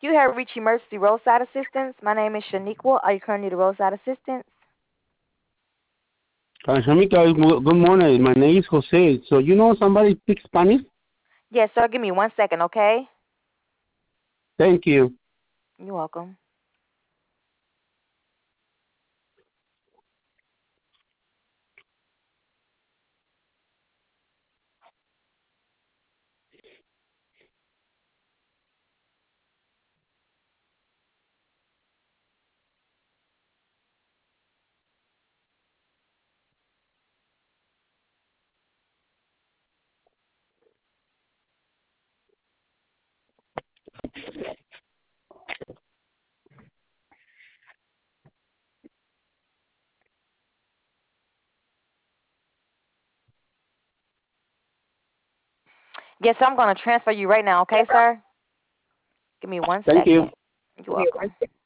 You have reached Emergency Roadside Assistance. My name is Shaniqua. Are you currently the roadside assistance? Shamika, good morning. My name is Jose. So you know somebody speaks Spanish? Yes, sir. Give me 1 second, okay? Thank you. You're welcome. Yes, sir. I'm going to transfer you right now, okay, sir? Give me one Thank you. second. You're welcome.